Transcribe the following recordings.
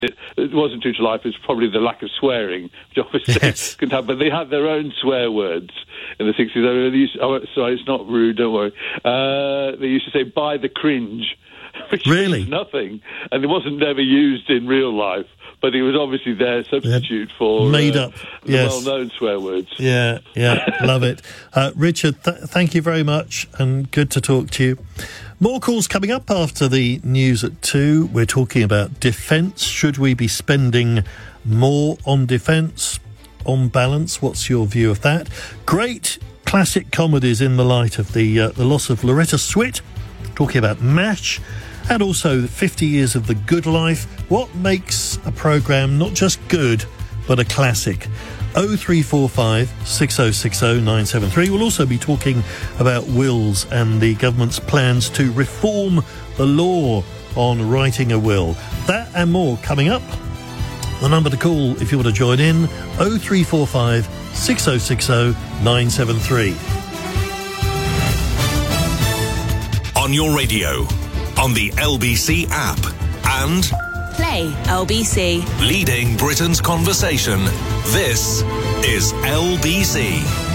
it wasn't true to life. It's probably the lack of swearing, which obviously can happen. But they had their own swear words in the 60s. Sorry, it's not rude, don't worry. They used to say, "by the cringe," which really is nothing. And it wasn't never used in real life. But it was obviously their substitute for made up, well-known swear words. Yeah, love it. Richard, thank you very much, and good to talk to you. More calls coming up after the news at 2. We're talking about defence. Should we be spending more on defence? On balance, what's your view of that? Great classic comedies in the light of the loss of Loretta Swit. Talking about MASH. And also 50 years of The Good Life. What makes a programme not just good, but a classic? 0345 6060 973. We'll also be talking about wills and the government's plans to reform the law on writing a will. That and more coming up. The number to call if you want to join in, 0345 6060 973. On your radio, on the LBC app, and Play LBC. Leading Britain's conversation. This is LBC.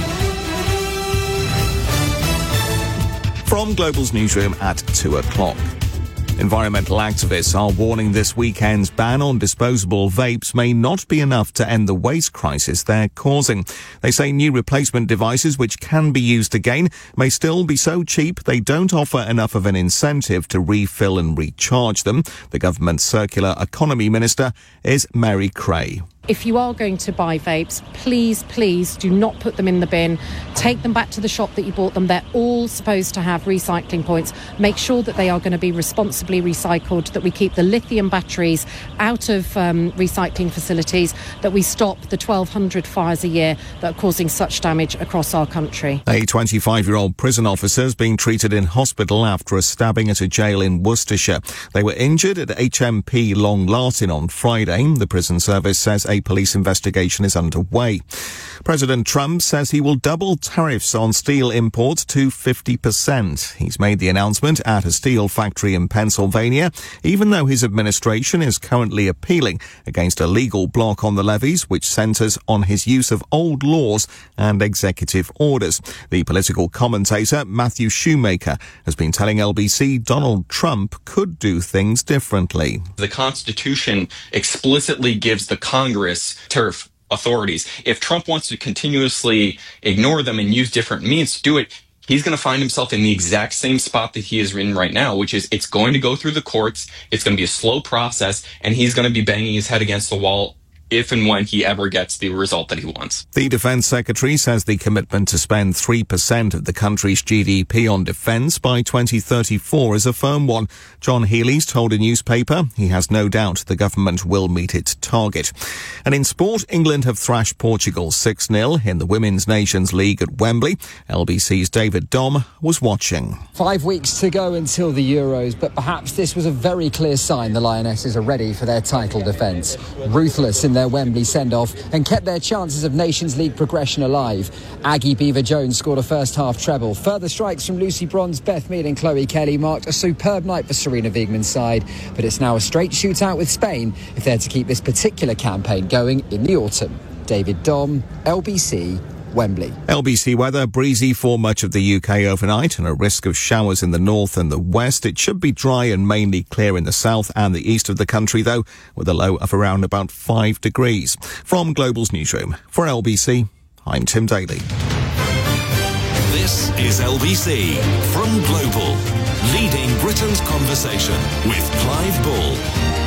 From Global's newsroom at 2 o'clock. Environmental activists are warning this weekend's ban on disposable vapes may not be enough to end the waste crisis they're causing. They say new replacement devices which can be used again may still be so cheap they don't offer enough of an incentive to refill and recharge them. The government's circular economy minister is Mary Creagh. If you are going to buy vapes, please do not put them in the bin. Take them back to the shop that you bought them. They're all supposed to have recycling points. Make sure that they are going to be responsibly recycled, that we keep the lithium batteries out of recycling facilities, that we stop the 1,200 fires a year that are causing such damage across our country. A 25-year-old prison officer is being treated in hospital after a stabbing at a jail in Worcestershire. They were injured at HMP Long Lartin on Friday. The prison service says a police investigation is underway. President Trump says he will double tariffs on steel imports to 50%. He's made the announcement at a steel factory in Pennsylvania, even though his administration is currently appealing against a legal block on the levies, which centres on his use of old laws and executive orders. The political commentator Matthew Shoemaker has been telling LBC Donald Trump could do things differently. The Constitution explicitly gives the Congress tariff authorities. If Trump wants to continuously ignore them and use different means to do it, he's going to find himself in the exact same spot that he is in right now, which is it's going to go through the courts, it's going to be a slow process, and he's going to be banging his head against the wall if and when he ever gets the result that he wants. The Defence Secretary says the commitment to spend 3% of the country's GDP on defence by 2034 is a firm one. John Healey's told a newspaper he has no doubt the government will meet its target. And in sport, England have thrashed Portugal 6-0 in the Women's Nations League at Wembley. LBC's David Dom was watching. 5 weeks to go until the Euros, but perhaps this was a very clear sign the Lionesses are ready for their title defence. Ruthless in their Wembley send-off and kept their chances of Nations League progression alive. Aggie Beever-Jones scored a first-half treble. Further strikes from Lucy Bronze, Beth Mead and Chloe Kelly marked a superb night for Serena Wiegmann's side, but it's now a straight shootout with Spain if they're to keep this particular campaign going in the autumn. David Dom, LBC, Wembley. LBC weather, breezy for much of the UK overnight and a risk of showers in the north and the west. It should be dry and mainly clear in the south and the east of the country, though, with a low of around about 5 degrees. From Global's newsroom, for LBC, I'm Tim Daly. This is LBC from Global, leading Britain's conversation with Clive Bull.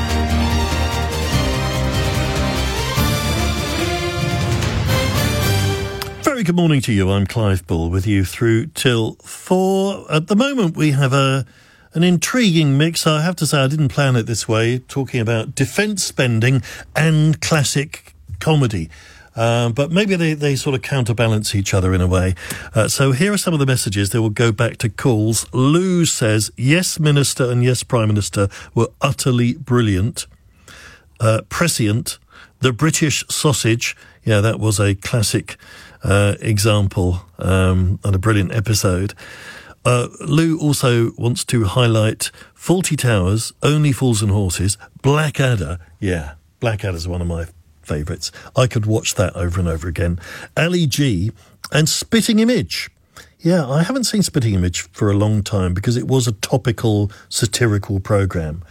Very good morning to you. I'm Clive Bull with you through till 4. At the moment, we have an intriguing mix. I have to say I didn't plan it this way, talking about defence spending and classic comedy. But maybe they sort of counterbalance each other in a way. So here are some of the messages that will go back to calls. Lou says, yes, Minister and yes, Prime Minister were utterly brilliant. Prescient. The British sausage. Yeah, that was a classic example and a brilliant episode. Lou also wants to highlight Fawlty Towers, Only Fools and Horses, Blackadder. Yeah, Blackadder's one of my favourites. I could watch that over and over again. Ali G and Spitting Image. Yeah, I haven't seen Spitting Image for a long time because it was a topical, satirical programme.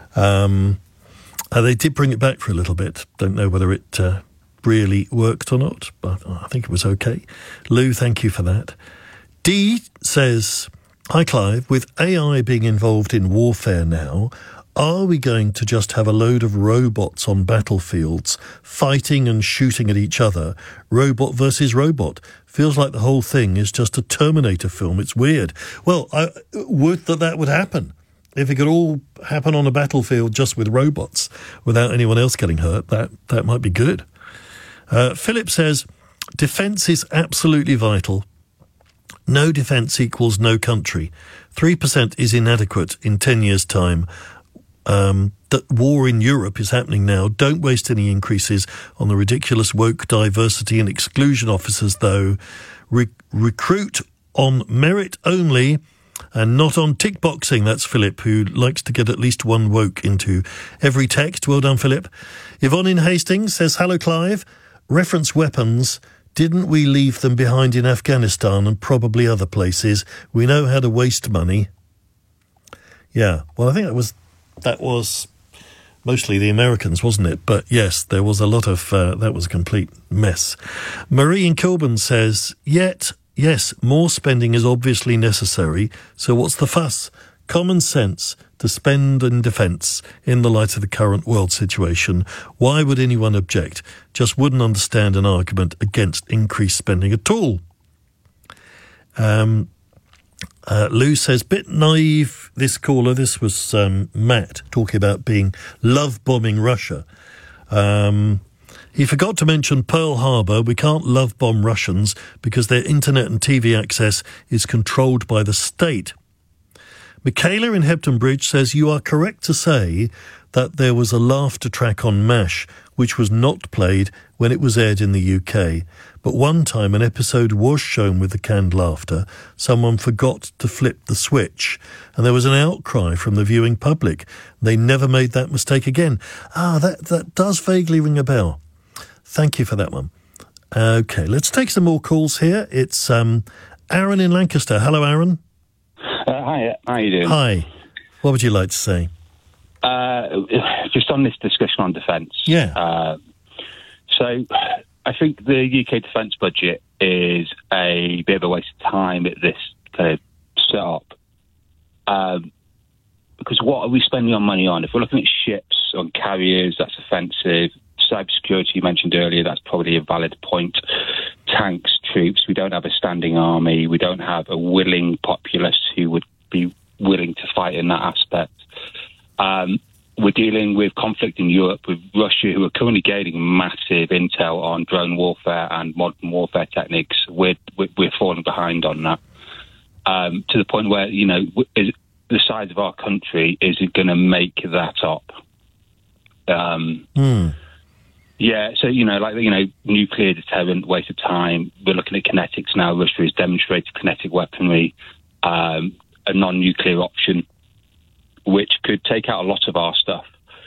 They did bring it back for a little bit. Don't know whether it really worked or not, but I think it was okay. Lou, thank you for that. Dee says, hi Clive, with AI being involved in warfare now, are we going to just have a load of robots on battlefields fighting and shooting at each other? Robot versus robot. Feels like the whole thing is just a Terminator film. It's weird. Well, I would that would happen. If it could all happen on a battlefield just with robots without anyone else getting hurt, that might be good. Philip says, defence is absolutely vital. No defence equals no country. 3% is inadequate in 10 years' time. That war in Europe is happening now. Don't waste any increases on the ridiculous woke diversity and exclusion officers, though. Recruit on merit only and not on tick boxing. That's Philip, who likes to get at least one woke into every text. Well done, Philip. Yvonne in Hastings says, hello, Clive. Reference weapons. Didn't we leave them behind in Afghanistan and probably other places? We know how to waste money. Yeah, well, I think that was mostly the Americans, wasn't it? But yes, there was a lot of, that was a complete mess. Marie in Kilburn says, yes, more spending is obviously necessary, so what's the fuss? Common sense to spend in defence in the light of the current world situation. Why would anyone object? Just wouldn't understand an argument against increased spending at all. Lou says, bit naive, this caller. This was Matt talking about being love-bombing Russia. He forgot to mention Pearl Harbor. We can't love-bomb Russians because their internet and TV access is controlled by the state. Michaela in Hebden Bridge says, you are correct to say that there was a laughter track on MASH which was not played when it was aired in the UK. But one time an episode was shown with the canned laughter. Someone forgot to flip the switch, and there was an outcry from the viewing public. They never made that mistake again. That does vaguely ring a bell. Thank you for that one. Okay, let's take some more calls here. It's Aaron in Lancaster. Hello, Aaron. Hi, how are you doing? Hi. What would you like to say? Just on this discussion on defence. Yeah. So I think the UK defence budget is a bit of a waste of time at this kind of setup. Because what are we spending our money on? If we're looking at ships, on carriers, that's offensive. Cybersecurity, you mentioned earlier, that's probably a valid point. Tanks, troops, we don't have a standing army. We don't have a willing populace who would be willing to fight in that aspect. We're dealing with conflict in Europe with Russia, who are currently gaining massive intel on drone warfare and modern warfare techniques. We're falling behind on that, to the point where, the size of our country isn't going to make that up. Yeah, so, nuclear deterrent, waste of time. We're looking at kinetics now. Russia has demonstrated kinetic weaponry, a non-nuclear option, which could take out a lot of our stuff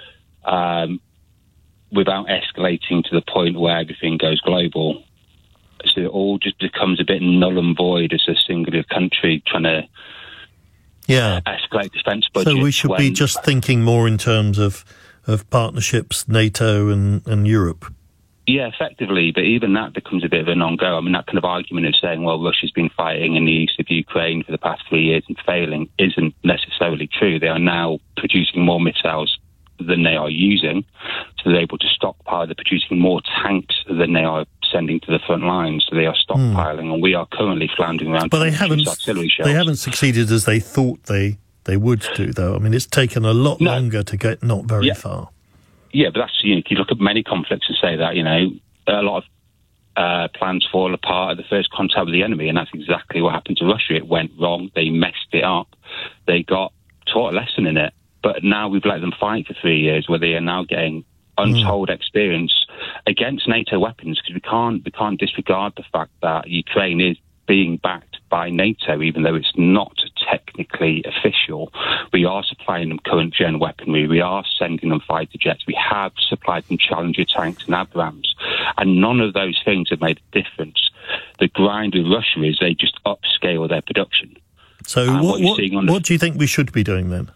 without escalating to the point where everything goes global. So it all just becomes a bit null and void as a singular country trying to escalate defence budget. So we should be just thinking more in terms of partnerships, NATO and Europe. Yeah, effectively, but even that becomes a bit of a non-go. I mean, that kind of argument of saying, well, Russia's been fighting in the east of Ukraine for the past 3 years and failing isn't necessarily true. They are now producing more missiles than they are using, so they're able to stockpile. They're producing more tanks than they are sending to the front lines, so they are stockpiling, and we are currently floundering around. But they haven't succeeded as they thought they would do, though. I mean, it's taken a lot longer to get not very far. Yeah, but that's, you look at many conflicts and say that, a lot of plans fall apart at the first contact with the enemy, and that's exactly what happened to Russia. It went wrong. They messed it up. They got taught a lesson in it. But now we've let them fight for 3 years, where they are now getting untold experience against NATO weapons, because we can't disregard the fact that Ukraine is being backed by NATO, even though it's not technically official. We are supplying them current gen weaponry. We are sending them fighter jets. We have supplied them Challenger tanks and Abrams. And none of those things have made a difference. The grind with Russia is they just upscale their production. So what do you think we should be doing then?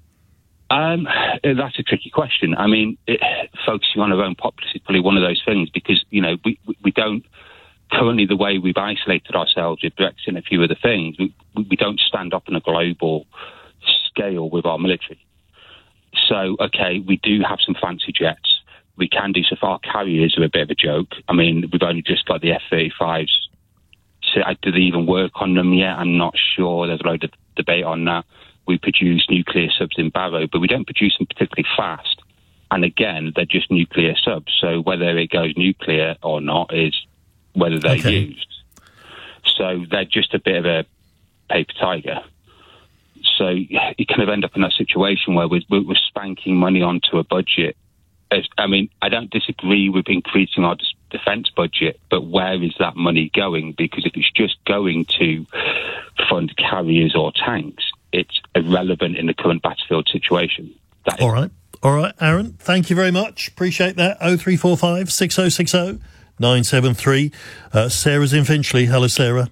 That's a tricky question. I mean, focusing on our own populace is probably one of those things because, you know, we don't, currently the way we've isolated ourselves with Brexit and a few other things, we don't stand up on a global scale with our military. So, okay, we do have some fancy jets. We can do so far. Carriers are a bit of a joke. I mean, we've only just got the F-35s. So, do they even work on them yet? I'm not sure. There's a load of debate on that. We produce nuclear subs in Barrow, but we don't produce them particularly fast. And again, they're just nuclear subs. So whether it goes nuclear or not is whether they're used. So they're just a bit of a paper tiger. So you kind of end up in that situation where we're spanking money onto a budget. I mean, I don't disagree with increasing our defence budget, but where is that money going? Because if it's just going to fund carriers or tanks, it's irrelevant in the current battlefield situation. All right, Aaron, thank you very much. Appreciate that. 0345 6060 973. Sarah's in Finchley. Hello, Sarah.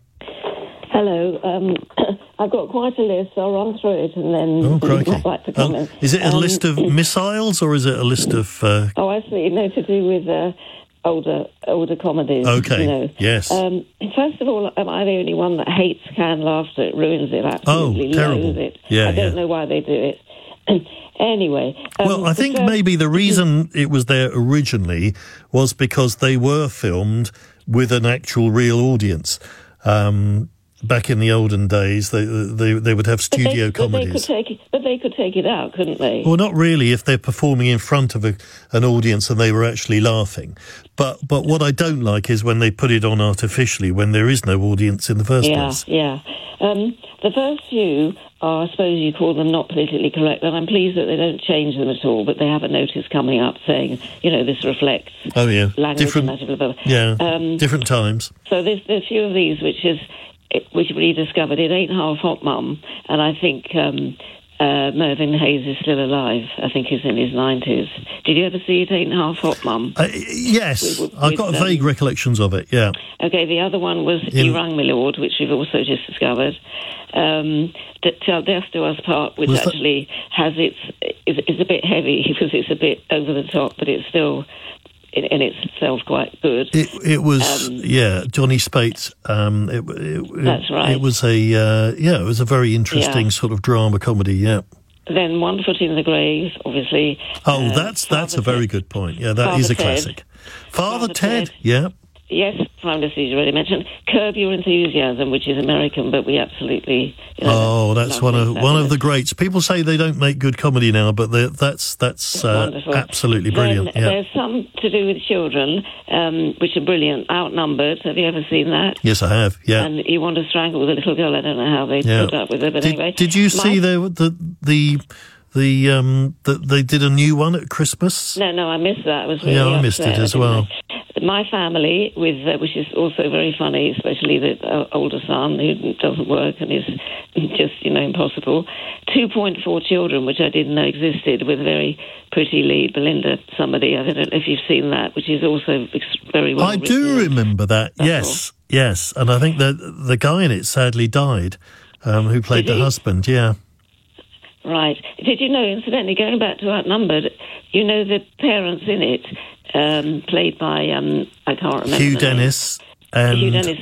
Hello. I've got quite a list. I'll run through it and then I'd like to comment. Is it a list of missiles or is it a list of... Oh, I see. No, to do with older comedies. Okay, you know. Yes. First of all, am I the only one that hates canned laughter? It ruins it, absolutely loathes it. Yeah, I don't know why they do it. Anyway. Well, I think maybe the reason it was there originally was because they were filmed with an actual real audience. Back in the olden days, they would have studio comedies. But they could take it out, couldn't they? Well, not really if they're performing in front of an audience and they were actually laughing. But what I don't like is when they put it on artificially when there is no audience in the first place. Yeah. The first few are, I suppose you call them not politically correct, and I'm pleased that they don't change them at all, but they have a notice coming up saying, this reflects language different, and blah, blah, blah. Yeah, different times. So there's a few of these which we discovered It Ain't Half Hot Mum, and I think Mervyn Hayes is still alive. I think he's in his 90s. Did you ever see It Ain't Half Hot Mum? Yes, I've got vague recollections of it, yeah. Okay, the other one was You Rang Me Lord, which we've also just discovered. Till Death Do Us Part, which actually is a bit heavy because it's a bit over the top, but it's still... in itself quite good. It was Johnny Spates. That's right. It was it was a very interesting sort of drama comedy. Yeah. Then One Foot in the Grave, obviously. Oh, that's a very good point. Yeah, that is a classic. Father Ted. Yeah. Yes, Prime Minister, you already mentioned Curb Your Enthusiasm, which is American, but we absolutely. That's one of the greats. People say they don't make good comedy now, but that's absolutely brilliant. Then, there's some to do with children, which are brilliant. Outnumbered. Have you ever seen that? Yes, I have. Yeah. And You Want to Strangle the Little Girl. I don't know how they put up with it, but anyway. Did you see they did a new one at Christmas? No, I missed that. I was really upset. I missed it as well. My Family, which is also very funny, especially the older son who doesn't work and is just, impossible. 2.4 Children, which I didn't know existed, with a very pretty lead, Belinda somebody. I don't know if you've seen that, which is also very well written. I do remember that, yes. And I think that the guy in it sadly died, who played the husband, yeah. Right. Did you know, incidentally, going back to Outnumbered, the parents in it, played by, I can't remember. Hugh Dennis and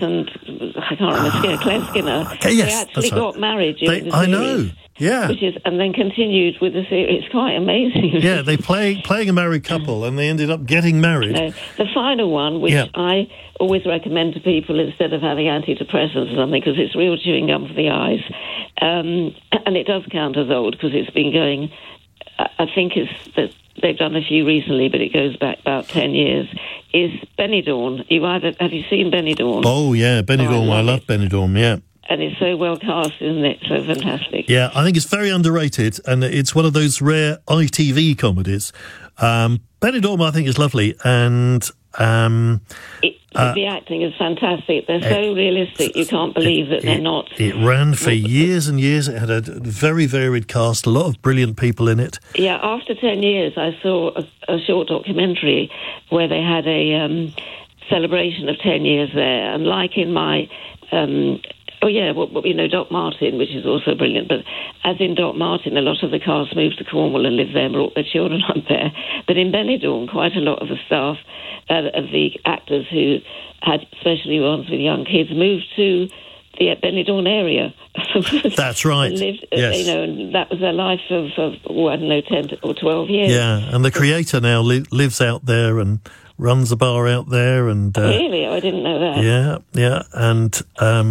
I can't remember, Claire Skinner. Okay, yes, they actually got married during the series. I know, yeah. And then continued with the series. It's quite amazing. Yeah, they playing a married couple and they ended up getting married. No, the final one, which I always recommend to people instead of having antidepressants or something, because it's real chewing gum for the eyes. And it does count as old because it's been going, I think it's that they've done a few recently, but it goes back about 10 years, is Benidorm. Have you seen Benidorm? Oh, yeah, Benidorm. I love Benidorm, yeah. And it's so well cast, isn't it? So fantastic. Yeah, I think it's very underrated, and it's one of those rare ITV comedies. Benidorm, I think, is lovely, and The acting is fantastic. They're so realistic, you can't believe that they're not. It ran for years and years. It had a very varied cast, a lot of brilliant people in it. Yeah, after 10 years, I saw a short documentary where they had a celebration of 10 years there. And like in my... Doc Martin, which is also brilliant. But as in Doc Martin, a lot of the cast moved to Cornwall and lived there and brought their children up there. But in Benidorm, quite a lot of the staff, of the actors who had especially ones with young kids, moved to the Benidorm area. That's right. Lived, yes. And that was their life of 10 or 12 years. Yeah, and the creator now lives out there and runs a bar out there. And really? I didn't know that. Yeah. And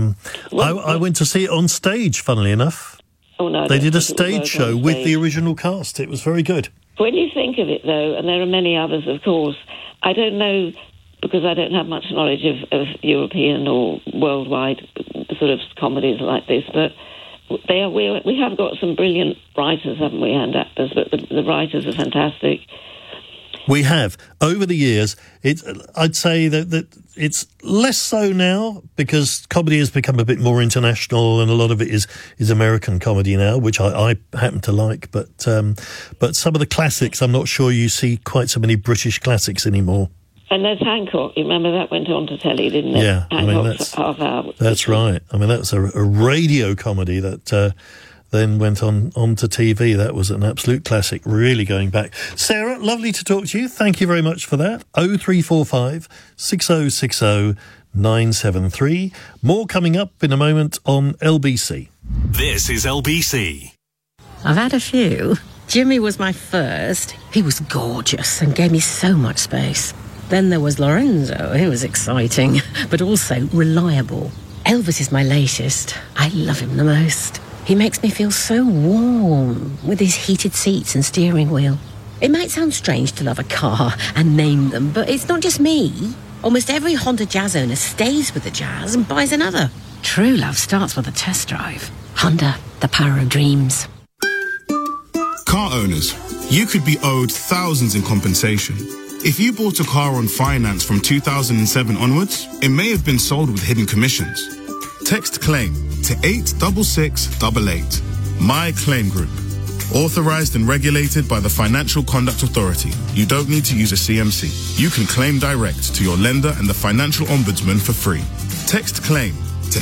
I went to see it on stage, funnily enough. Oh, no. They did a stage show with the original cast. It was very good. When you think of it, though, and there are many others, of course, I don't know, because I don't have much knowledge of European or worldwide sort of comedies like this, but we have got some brilliant writers, haven't we, and actors, but the writers are fantastic. We have. Over the years, I'd say that it's less so now because comedy has become a bit more international and a lot of it is American comedy now, which I happen to like. But some of the classics, I'm not sure you see quite so many British classics anymore. And there's Hancock. You remember that went on to telly, didn't it? Yeah. Hancock's half hour. That's right. I mean, that was a radio comedy that... then went on to TV. That was an absolute classic, really going back. Sarah, lovely to talk to you. Thank you very much for that. 0345 6060 973. More coming up in a moment on LBC. This is LBC. I've had a few. Jimmy was my first. He was gorgeous and gave me so much space. Then there was Lorenzo. He was exciting, but also reliable. Elvis is my latest. I love him the most. He makes me feel so warm with his heated seats and steering wheel. It might sound strange to love a car and name them, but it's not just me. Almost every Honda Jazz owner stays with the Jazz and buys another. True love starts with a test drive. Honda, the power of dreams. Car owners, you could be owed thousands in compensation. If you bought a car on finance from 2007 onwards, it may have been sold with hidden commissions. Text claim to 86688. My Claim Group. Authorized and regulated by the Financial Conduct Authority. You don't need to use a CMC. You can claim direct to your lender and the Financial Ombudsman for free. Text claim to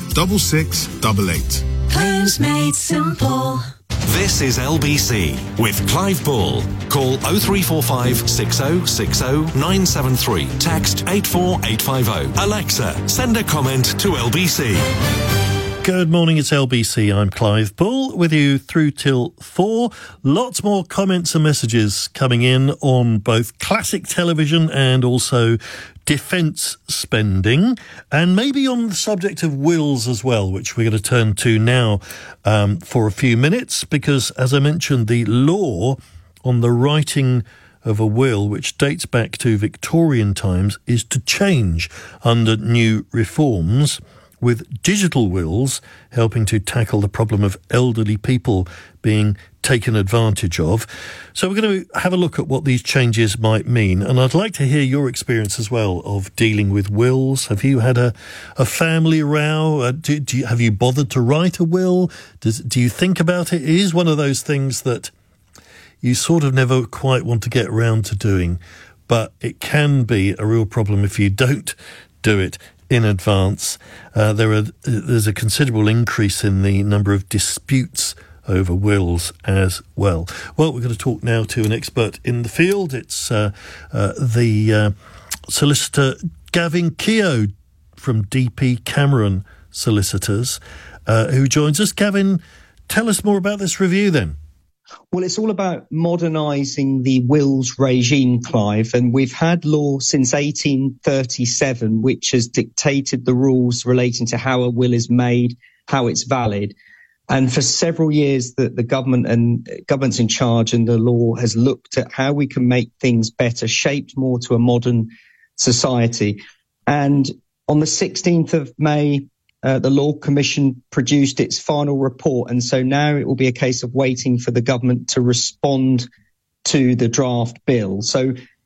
86688. Claims made simple. This is LBC with Clive Bull. Call 0345 6060 973. Text 84850. Alexa, send a comment to LBC. Good morning, it's LBC. I'm Clive Bull with you through till 4. Lots more comments and messages coming in on both classic television and also defence spending, and maybe on the subject of wills as well, which we're going to turn to now for a few minutes, because, as I mentioned, the law on the writing of a will, which dates back to Victorian times, is to change under new reforms, with digital wills helping to tackle the problem of elderly people being taken advantage of. So we're going to have a look at what these changes might mean, and I'd like to hear your experience as well of dealing with wills. Have you had a family row? Have you bothered to write a will? Do you think about it? It is one of those things that you sort of never quite want to get around to doing, but it can be a real problem if you don't do it in advance. There's a considerable increase in the number of disputes over wills as well. Well, we're going to talk now to an expert in the field. It's the solicitor Gavin Keogh from DP Cameron Solicitors, who joins us. Gavin, tell us more about this review then. Well, it's all about modernising the wills regime, Clive, and we've had law since 1837, which has dictated the rules relating to how a will is made, how it's valid. And for several years, the government's in charge, and the law has looked at how we can make things better, shaped more to a modern society. And on the 16th of May, the Law Commission produced its final report, and so now it will be a case of waiting for the government to respond to the draft bill. So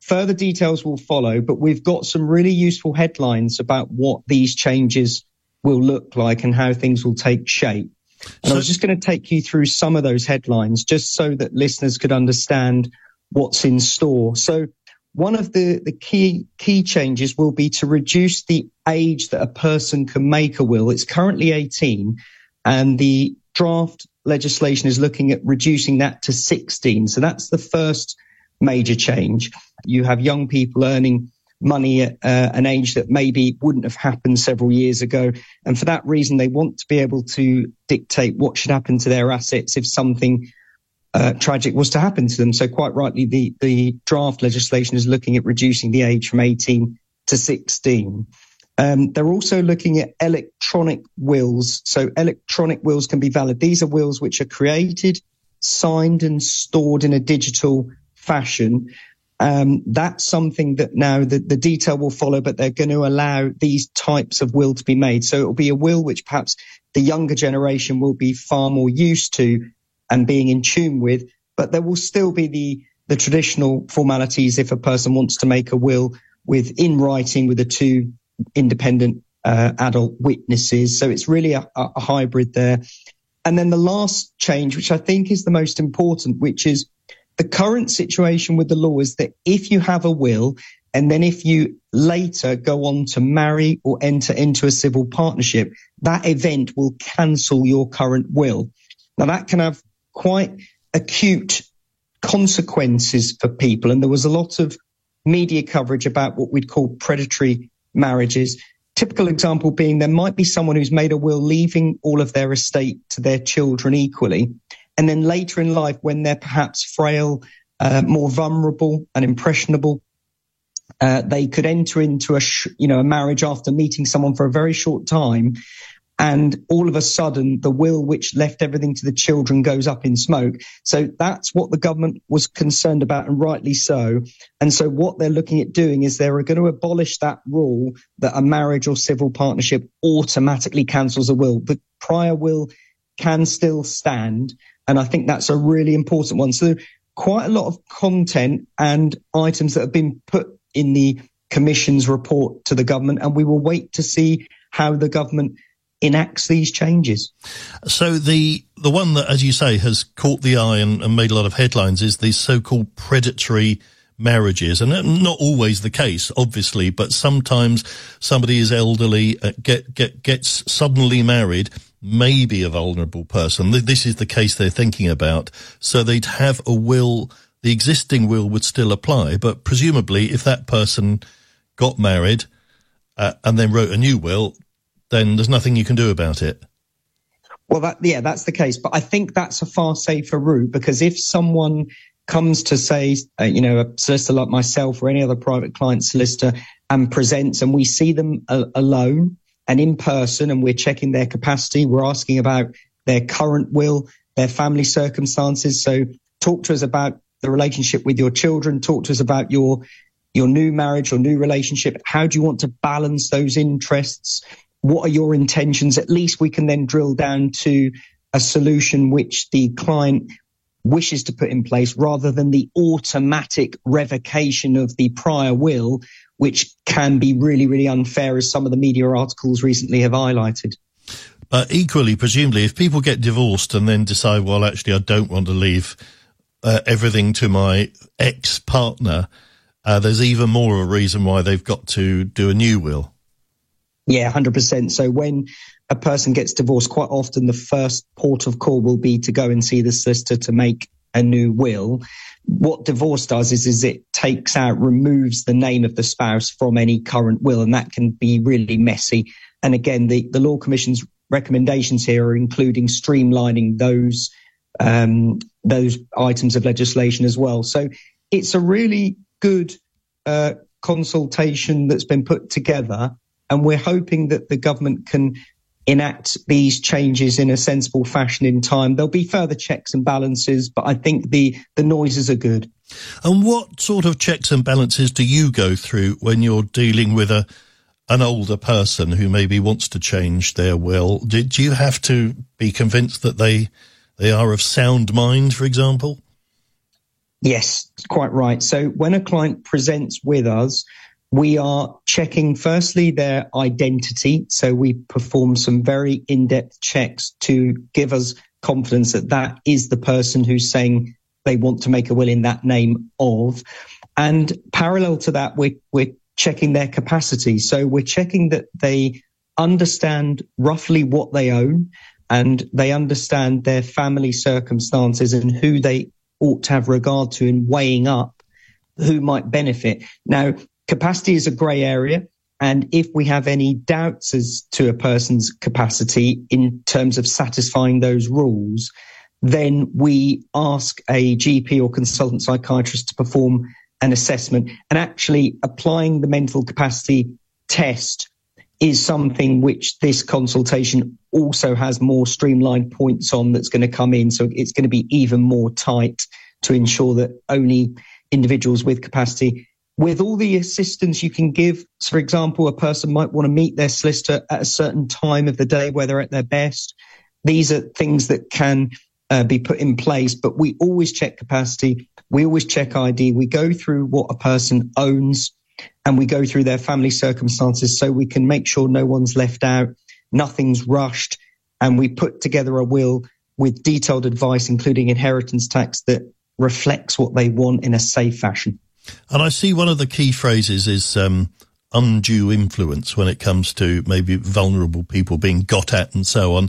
further details will follow, but we've got some really useful headlines about what these changes will look like and how things will take shape. And I was just going to take you through some of those headlines just so that listeners could understand what's in store. So one of the key changes will be to reduce the age that a person can make a will. It's currently 18, and the draft legislation is looking at reducing that to 16. So that's the first major change. You have young people earning money at an age that maybe wouldn't have happened several years ago. And for that reason, they want to be able to dictate what should happen to their assets if something tragic was to happen to them. So quite rightly, the draft legislation is looking at reducing the age from 18 to 16. They're also looking at electronic wills. So electronic wills can be valid. These are wills which are created, signed and stored in a digital fashion. That's something that now the detail will follow, but they're going to allow these types of will to be made. So it will be a will which perhaps the younger generation will be far more used to and being in tune with, but there will still be the traditional formalities if a person wants to make a will in writing with the two independent adult witnesses. So it's really a hybrid there. And then the last change, which I think is the most important, which is the current situation with the law is that if you have a will and then if you later go on to marry or enter into a civil partnership, that event will cancel your current will. Now that can have quite acute consequences for people. And there was a lot of media coverage about what we'd call predatory marriages. Typical example being there might be someone who's made a will leaving all of their estate to their children equally. And then later in life, when they're perhaps frail, more vulnerable and impressionable, they could enter into a marriage after meeting someone for a very short time. And all of a sudden, the will which left everything to the children goes up in smoke. So that's what the government was concerned about, and rightly so. And so what they're looking at doing is they're going to abolish that rule that a marriage or civil partnership automatically cancels a will. The prior will can still stand. And I think that's a really important one. So quite a lot of content and items that have been put in the Commission's report to the government. And we will wait to see how the government enacts these changes. So the one that, as you say, has caught the eye and made a lot of headlines is these so-called predatory marriages. And not always the case, obviously, but sometimes somebody is elderly, gets suddenly married, maybe a vulnerable person. This is the case they're thinking about. So they'd have a will, the existing will would still apply, but presumably if that person got married and then wrote a new will, then there's nothing you can do about it. Well, that's the case. But I think that's a far safer route, because if someone comes to say, a solicitor like myself or any other private client solicitor and presents, and we see them alone and in person, and we're checking their capacity, we're asking about their current will, their family circumstances. So talk to us about the relationship with your children. Talk to us about your new marriage or new relationship. How do you want to balance those interests? What are your intentions? At least we can then drill down to a solution which the client wishes to put in place, rather than the automatic revocation of the prior will, which can be really, really unfair, as some of the media articles recently have highlighted. But equally, presumably, if people get divorced and then decide, well, actually, I don't want to leave everything to my ex-partner, there's even more of a reason why they've got to do a new will. Yeah, 100%. So when a person gets divorced, quite often the first port of call will be to go and see the solicitor to make a new will. What divorce does is it removes the name of the spouse from any current will, and that can be really messy. And again, the Law Commission's recommendations here are including streamlining those items of legislation as well. So it's a really good consultation that's been put together. And we're hoping that the government can enact these changes in a sensible fashion in time. There'll be further checks and balances, but I think the noises are good. And what sort of checks and balances do you go through when you're dealing with an older person who maybe wants to change their will? Do you have to be convinced that they are of sound mind, for example? Yes, quite right. So when a client presents with us, we are checking firstly their identity. So we perform some very in-depth checks to give us confidence that that is the person who's saying they want to make a will in that name of. And parallel to that, we're checking their capacity. So we're checking that they understand roughly what they own and they understand their family circumstances and who they ought to have regard to in weighing up who might benefit. Now, capacity is a grey area. And if we have any doubts as to a person's capacity in terms of satisfying those rules, then we ask a GP or consultant psychiatrist to perform an assessment. And actually applying the mental capacity test is something which this consultation also has more streamlined points on that's going to come in. So it's going to be even more tight to ensure that only individuals with capacity, with all the assistance you can give. So, for example, a person might want to meet their solicitor at a certain time of the day where they're at their best. These are things that can be put in place, but we always check capacity. We always check ID. We go through what a person owns and we go through their family circumstances so we can make sure no one's left out, nothing's rushed, and we put together a will with detailed advice, including inheritance tax, that reflects what they want in a safe fashion. And I see one of the key phrases is undue influence when it comes to maybe vulnerable people being got at and so on.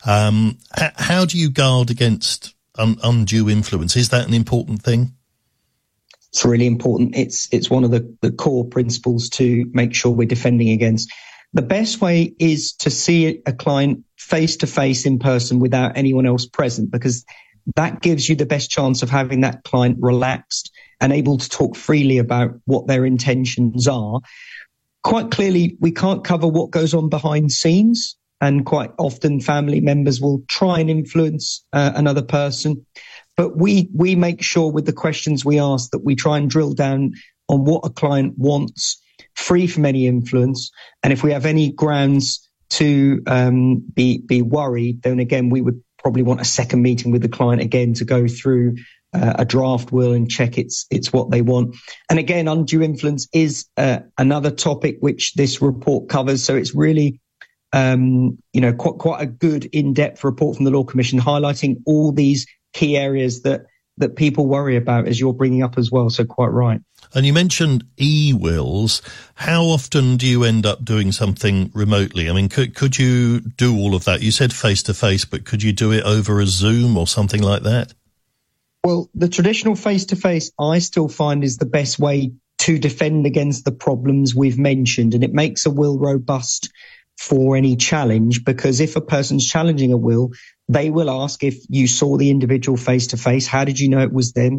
How do you guard against undue influence? Is that an important thing? It's really important. It's one of the core principles to make sure we're defending against. The best way is to see a client face to face in person without anyone else present, because that gives you the best chance of having that client relaxed and able to talk freely about what their intentions are. Quite clearly, we can't cover what goes on behind scenes, and quite often family members will try and influence another person. But we make sure with the questions we ask that we try and drill down on what a client wants, free from any influence. And if we have any grounds to be worried, then again, we would probably want a second meeting with the client again to go through a draft will and check it's what they want. And again, undue influence is another topic which this report covers. So it's really, quite a good in-depth report from the Law Commission highlighting all these key areas that people worry about, as you're bringing up as well. So quite right. And you mentioned e-wills. How often do you end up doing something remotely? I mean, could you do all of that? You said face-to-face, but could you do it over a Zoom or something like that? Well, the traditional face-to-face I still find is the best way to defend against the problems we've mentioned. And it makes a will robust for any challenge, because if a person's challenging a will, they will ask if you saw the individual face-to-face, how did you know it was them?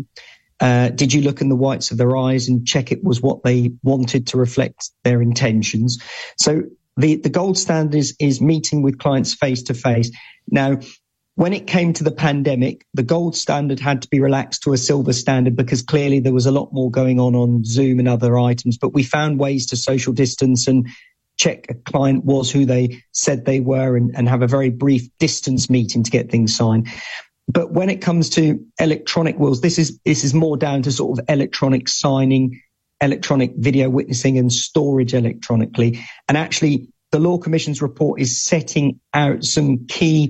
Did you look in the whites of their eyes and check it was what they wanted to reflect their intentions? So the gold standard is meeting with clients face-to-face. Now, when it came to the pandemic, the gold standard had to be relaxed to a silver standard because clearly there was a lot more going on Zoom and other items. But we found ways to social distance and check a client was who they said they were and have a very brief distance meeting to get things signed. But when it comes to electronic wills, this is more down to sort of electronic signing, electronic video witnessing and storage electronically. And actually, the Law Commission's report is setting out some key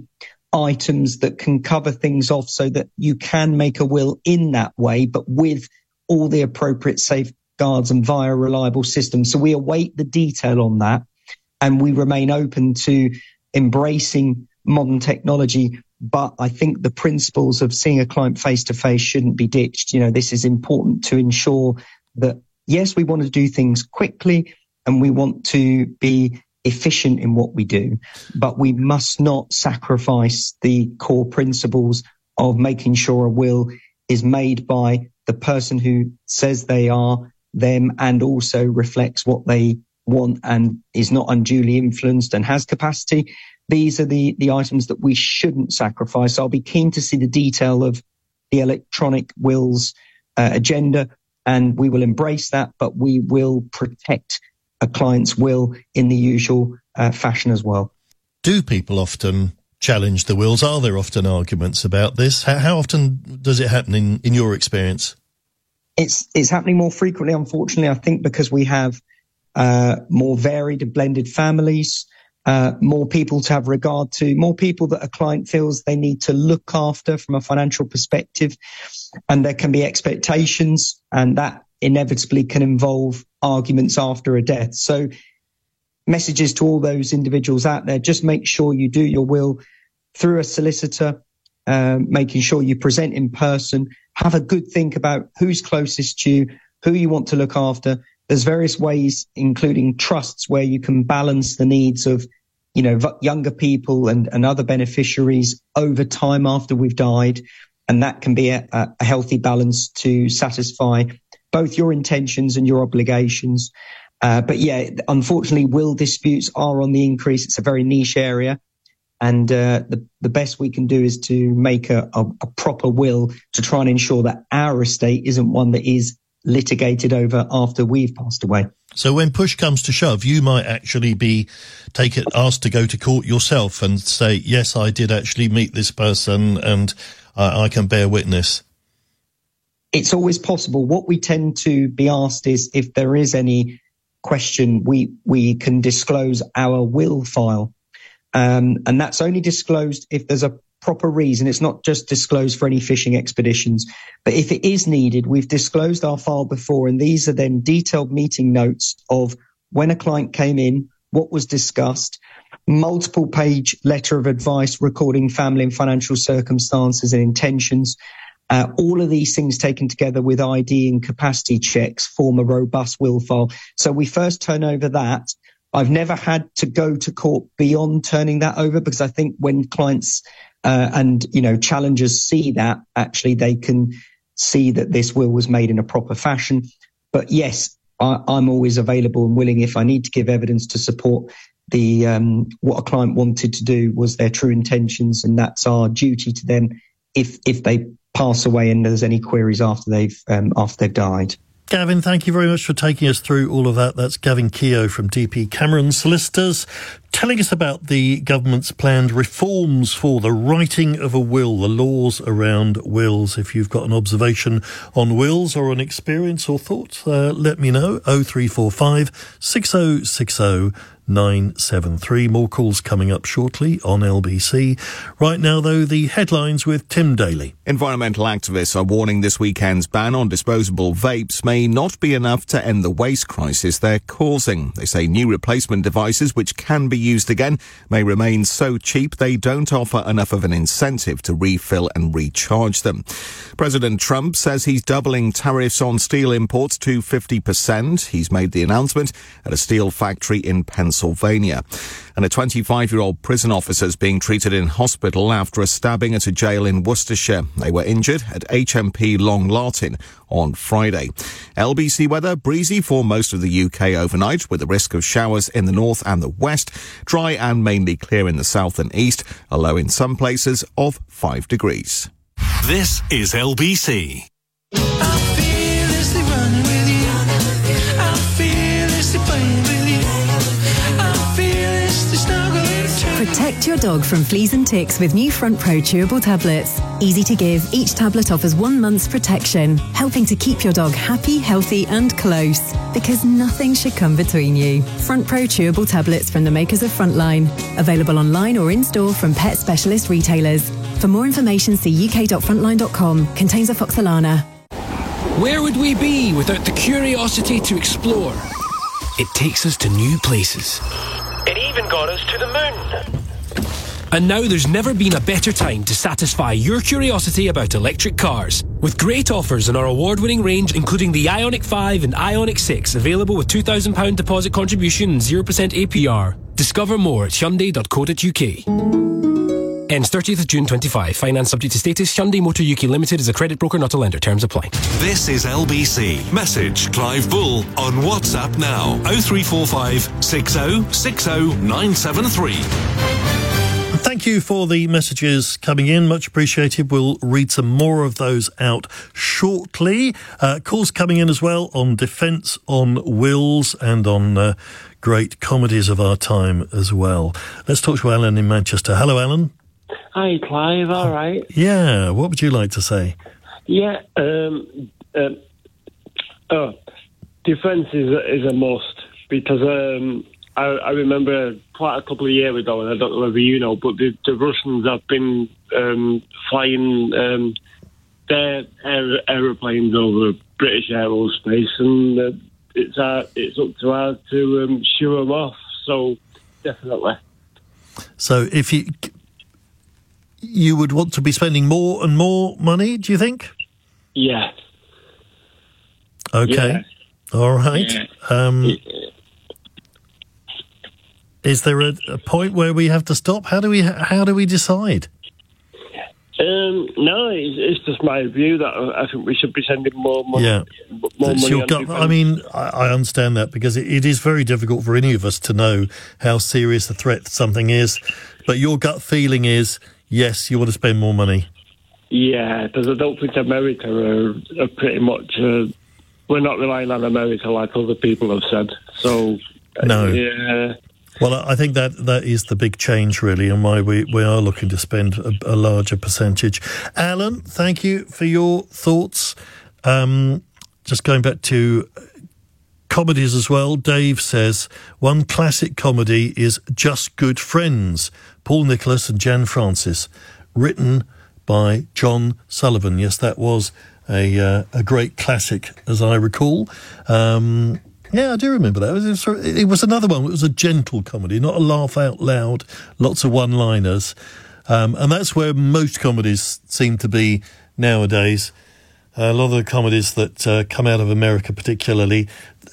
items that can cover things off so that you can make a will in that way, but with all the appropriate safeguards and via a reliable system. So we await the detail on that, and we remain open to embracing modern technology. But I think the principles of seeing a client face to face shouldn't be ditched. You know, this is important to ensure that, yes, we want to do things quickly and we want to be efficient in what we do, but we must not sacrifice the core principles of making sure a will is made by the person who says they are them and also reflects what they want and is not unduly influenced and has capacity. These are the items that we shouldn't sacrifice. I'll be keen to see the detail of the electronic wills agenda, and we will embrace that, but we will protect a client's will in the usual fashion as well. Do people often challenge the wills? Are there often arguments about this? How often does it happen in your experience? It's happening more frequently, unfortunately, I think, because we have more varied and blended families, more people to have regard to, more people that a client feels they need to look after from a financial perspective. And there can be expectations, and that inevitably can involve arguments after a death. So messages to all those individuals out there, just make sure you do your will through a solicitor, making sure you present in person, have a good think about who's closest to you, who you want to look after. There's various ways, including trusts, where you can balance the needs of, younger people and other beneficiaries over time after we've died. And that can be a healthy balance to satisfy both your intentions and your obligations. But yeah, unfortunately, will disputes are on the increase. It's a very niche area. And the best we can do is to make a proper will to try and ensure that our estate isn't one that is litigated over after we've passed away. So when push comes to shove, you might actually be asked to go to court yourself and say, yes, I did actually meet this person and I can bear witness. It's always possible. What we tend to be asked is if there is any question, we can disclose our will file. And that's only disclosed if there's a proper reason. It's not just disclosed for any fishing expeditions. But if it is needed, we've disclosed our file before, and these are then detailed meeting notes of when a client came in, what was discussed, multiple page letter of advice recording family and financial circumstances and intentions. All of these things taken together with ID and capacity checks form a robust will file. So we first turn over that. I've never had to go to court beyond turning that over, because I think when clients and challengers see that, actually they can see that this will was made in a proper fashion. But yes, I'm always available and willing if I need to give evidence to support the what a client wanted to do was their true intentions, and that's our duty to them if they pass away and there's any queries after they've died. Gavin, thank you very much for taking us through all of that. That's Gavin Keogh from DP Cameron Solicitors, telling us about the government's planned reforms for the writing of a will, the laws around wills. If you've got an observation on wills or an experience or thought, let me know. 0345 6060 973. More calls coming up shortly on LBC. Right now, though, the headlines with Tim Daly. Environmental activists are warning this weekend's ban on disposable vapes may not be enough to end the waste crisis they're causing. They say new replacement devices, which can be used again, may remain so cheap they don't offer enough of an incentive to refill and recharge them. President Trump says he's doubling tariffs on steel imports to 50%. He's made the announcement at a steel factory in Pennsylvania. And a 25-year-old prison officer is being treated in hospital after a stabbing at a jail in Worcestershire. They were injured at HMP Long Lartin on Friday. LBC weather, breezy for most of the UK overnight, with a risk of showers in the north and the west. Dry and mainly clear in the south and east, a low in some places of 5 degrees. This is LBC. Protect your dog from fleas and ticks with new Front Pro chewable tablets. Easy to give, each tablet offers 1 month's protection, helping to keep your dog happy, healthy and close. Because nothing should come between you. Front Pro chewable tablets from the makers of Frontline. Available online or in-store from pet specialist retailers. For more information, see uk.frontline.com. Contains afoxolana. Where would we be without the curiosity to explore? It takes us to new places. It even got us to the moon. And now there's never been a better time to satisfy your curiosity about electric cars. With great offers in our award-winning range, including the Ioniq 5 and Ioniq 6, available with £2,000 deposit contribution and 0% APR. Discover more at Hyundai.co.uk. Ends 30th of June 25. Finance subject to status. Hyundai Motor UK Limited is a credit broker, not a lender. Terms apply. This is LBC. Message Clive Bull on WhatsApp now. 0345 6060 973. Thank you for the messages coming in. Much appreciated. We'll read some more of those out shortly. Calls coming in as well on defence, on wills and on great comedies of our time as well. Let's talk to Alan in Manchester. Hello, Alan. Hi, Clive. All right. Yeah. What would you like to say? Yeah. Defence is a must, because I remember quite a couple of years ago, and I don't know whether you know, but the Russians have been flying their aeroplanes over British aerospace, and it's up to us to shoo them off. So definitely. So if you would want to be spending more and more money, do you think? Yeah. Okay. Yeah. All right. Yeah. Is there a point where we have to stop? How do we decide? No, it's just my view that I think we should be sending more money. Yeah. More money on defence. I mean, I understand that, because it is very difficult for any of us to know how serious a threat something is. But your gut feeling is, yes, you want to spend more money. Yeah, because I don't think America are pretty much... we're not relying on America like other people have said. So, no. Yeah. Well, I think that is the big change, really, and why we are looking to spend a larger percentage. Alan, thank you for your thoughts. Just going back to comedies as well, Dave says, one classic comedy is Just Good Friends, Paul Nicholas and Jan Francis, written by John Sullivan. Yes, that was a great classic, as I recall. Yeah, I do remember that. It was another one. It was a gentle comedy, not a laugh out loud, lots of one-liners. And that's where most comedies seem to be nowadays. A lot of the comedies that come out of America particularly,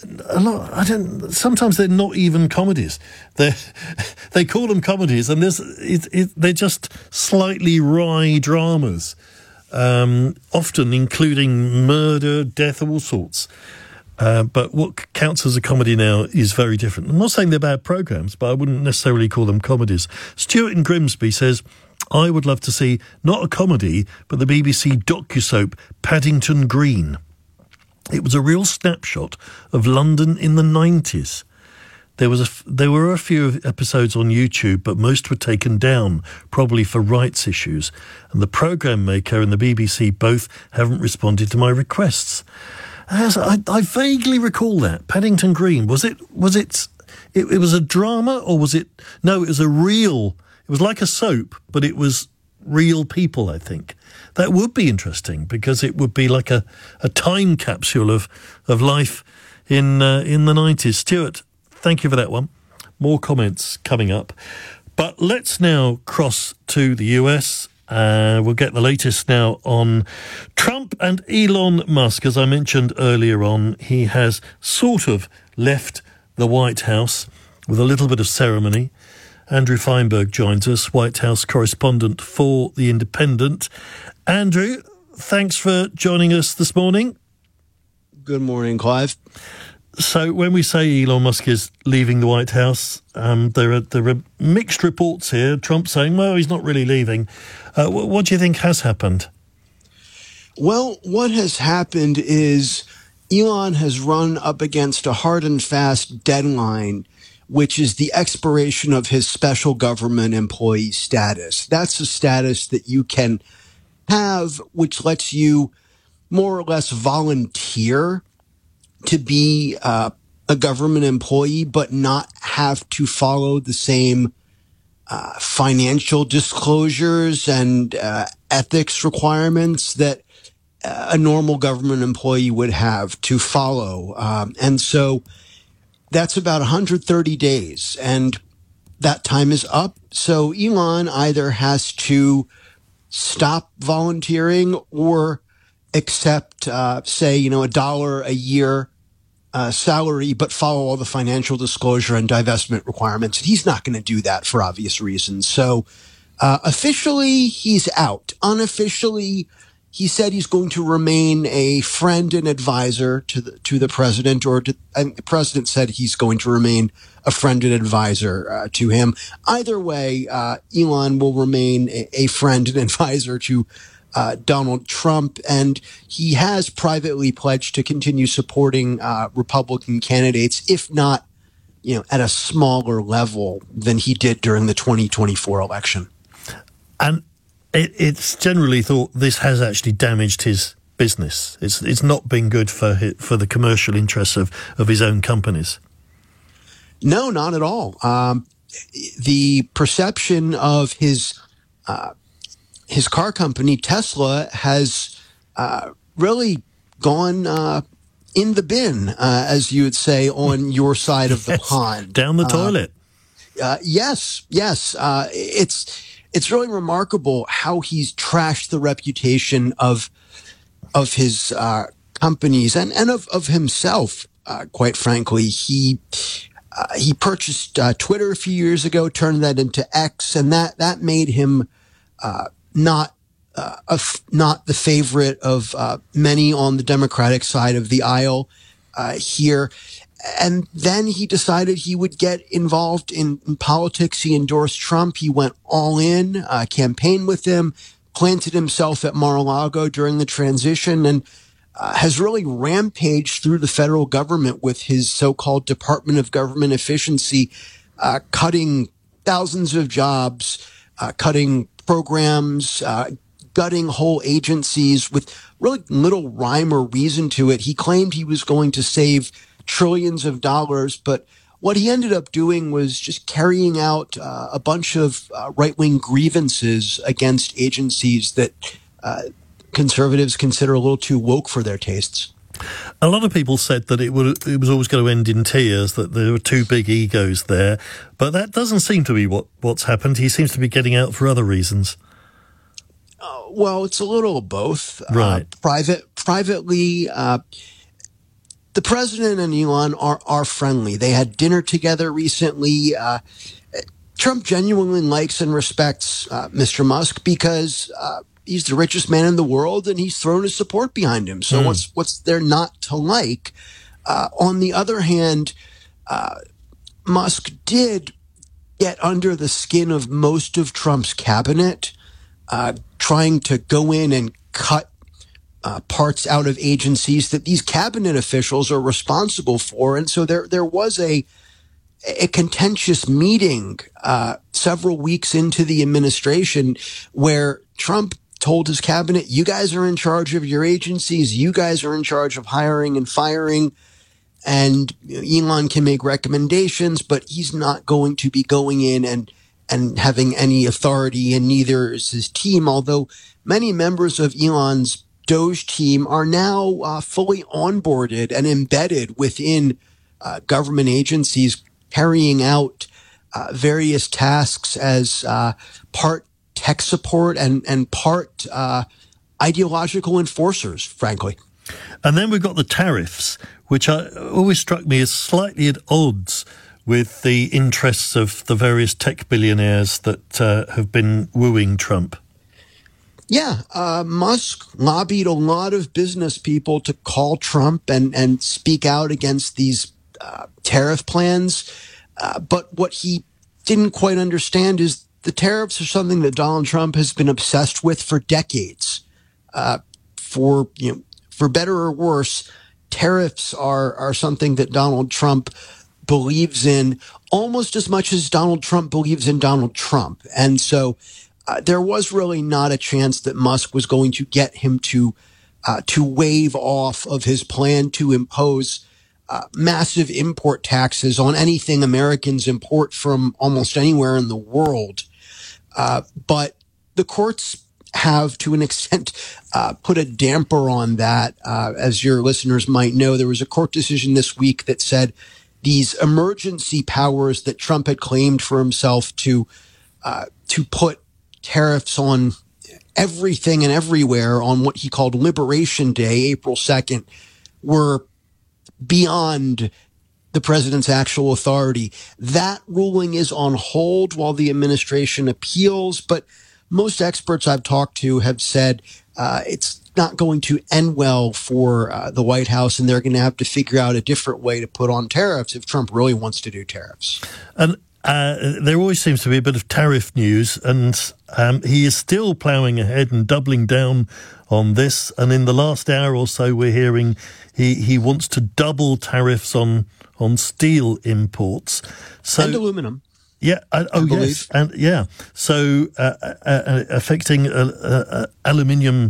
sometimes they're not even comedies. They call them comedies, and they're just slightly wry dramas, often including murder, death, all sorts. But what counts as a comedy now is very different. I'm not saying they're bad programmes, but I wouldn't necessarily call them comedies. Stuart in Grimsby says, I would love to see not a comedy, but the BBC docusoap Paddington Green. It was a real snapshot of London in the 90s. There were a few episodes on YouTube, but most were taken down, probably for rights issues. And the programme maker and the BBC both haven't responded to my requests. I vaguely recall that. Paddington Green, was it a drama, or was it... No, it was it was like a soap, but it was real people, I think. That would be interesting, because it would be like a time capsule of life in the 90s. Stuart, thank you for that one. More comments coming up. But let's now cross to the US. We'll get the latest now on Trump and Elon Musk. As I mentioned earlier on, he has sort of left the White House with a little bit of ceremony. Andrew Feinberg joins us, White House correspondent for The Independent. Andrew, thanks for joining us this morning. Good morning, Clive. So when we say Elon Musk is leaving the White House, there are mixed reports here. Trump saying, well, he's not really leaving. What do you think has happened? Well, what has happened is Elon has run up against a hard and fast deadline, which is the expiration of his special government employee status. That's a status that you can have, which lets you more or less volunteer to be a government employee, but not have to follow the same financial disclosures and ethics requirements that a normal government employee would have to follow. And so that's about 130 days, and that time is up. So Elon either has to stop volunteering or accept, say, $1 a year salary, but follow all the financial disclosure and divestment requirements. And he's not going to do that for obvious reasons. So officially, he's out. Unofficially, he said he's going to remain a friend and advisor to the president, the president said he's going to remain a friend and advisor to him. Either way, Elon will remain a friend and advisor to Donald Trump, and he has privately pledged to continue supporting Republican candidates, if not, at a smaller level than he did during the 2024 election. And it's generally thought this has actually damaged his business. It's not been good for the commercial interests of his own companies. No, not at all. The perception of his car company, Tesla, has really gone in the bin, as you would say, on your side of the pond. Down the toilet. Yes. It's really remarkable how he's trashed the reputation of his companies and of himself. Quite frankly, he purchased Twitter a few years ago, turned that into X, and that made him not the favorite of many on the Democratic side of the aisle here. And then he decided he would get involved in politics. He endorsed Trump. He went all in, campaigned with him, planted himself at Mar-a-Lago during the transition, and has really rampaged through the federal government with his so-called Department of Government Efficiency, cutting thousands of jobs, cutting programs, gutting whole agencies with really little rhyme or reason to it. He claimed he was going to save trillions of dollars, but what he ended up doing was just carrying out a bunch of right-wing grievances against agencies that conservatives consider a little too woke for their tastes. A lot of people said that it was always going to end in tears, that there were two big egos there, but that doesn't seem to be what's happened. He seems to be getting out for other reasons. Well, it's a little of both. Right. Privately, the president and Elon are friendly. They had dinner together recently. Trump genuinely likes and respects Mr. Musk because he's the richest man in the world, and he's thrown his support behind him. So what's there not to like? On the other hand, Musk did get under the skin of most of Trump's cabinet, trying to go in and cut parts out of agencies that these cabinet officials are responsible for. And so there was a contentious meeting several weeks into the administration where Trump told his cabinet, you guys are in charge of your agencies. You guys are in charge of hiring and firing. And Elon can make recommendations, but he's not going to be going in and having any authority, and neither is his team, although many members of Elon's Doge team are now fully onboarded and embedded within government agencies, carrying out various tasks as part tech support and part ideological enforcers, frankly. And then we've got the tariffs, which always struck me as slightly at odds with the interests of the various tech billionaires that have been wooing Trump. Yeah, Musk lobbied a lot of business people to call Trump and speak out against these tariff plans. But what he didn't quite understand is the tariffs are something that Donald Trump has been obsessed with for decades. For better or worse, tariffs are something that Donald Trump believes in almost as much as Donald Trump believes in Donald Trump. And so there was really not a chance that Musk was going to get him to waive off of his plan to impose massive import taxes on anything Americans import from almost anywhere in the world. But the courts have, to an extent, put a damper on that. As your listeners might know, there was a court decision this week that said these emergency powers that Trump had claimed for himself to put tariffs on everything and everywhere on what he called Liberation Day, April 2nd, were beyond the president's actual authority. That ruling is on hold while the administration appeals, but most experts I've talked to have said it's not going to end well for the White House, and they're going to have to figure out a different way to put on tariffs if Trump really wants to do tariffs. And there always seems to be a bit of tariff news, and he is still ploughing ahead and doubling down on this. And in the last hour or so, we're hearing he wants to double tariffs on steel imports. And aluminum. Yeah. Yes. And yeah. So affecting aluminium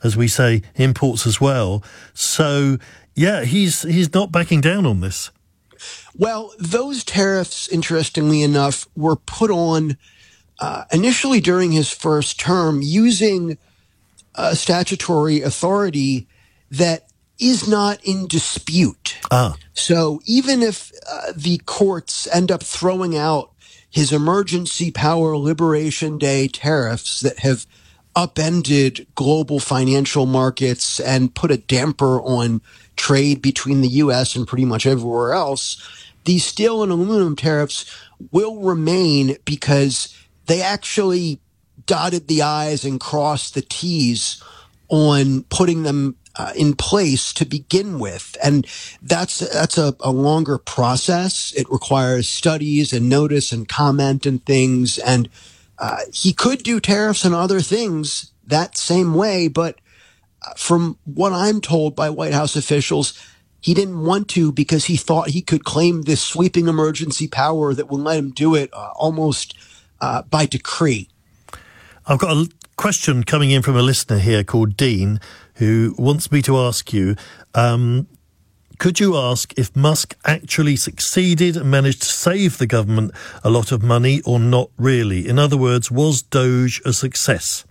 as we say, imports as well. So, yeah, he's not backing down on this. Well, those tariffs, interestingly enough, were put on initially during his first term using a statutory authority that is not in dispute. So even if the courts end up throwing out his emergency power liberation day tariffs that have upended global financial markets and put a damper on trade between the U.S. and pretty much everywhere else, these steel and aluminum tariffs will remain because they actually dotted the I's and crossed the T's on putting them in place to begin with. And that's a longer process. It requires studies and notice and comment and things. And he could do tariffs and other things that same way. But from what I'm told by White House officials, he didn't want to because he thought he could claim this sweeping emergency power that would let him do it almost by decree. I've got a question coming in from a listener here called Dean, who wants me to ask you, could you ask if Musk actually succeeded and managed to save the government a lot of money or not really? In other words, was Doge a success?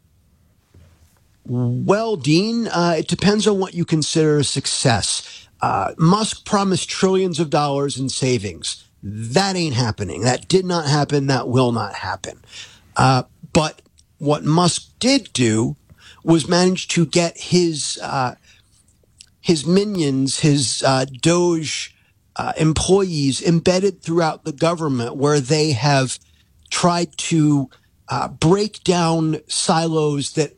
Well, Dean, it depends on what you consider a success. Musk promised trillions of dollars in savings. That ain't happening. That did not happen. That will not happen. But what Musk did do was manage to get his minions, his Doge employees embedded throughout the government, where they have tried to break down silos that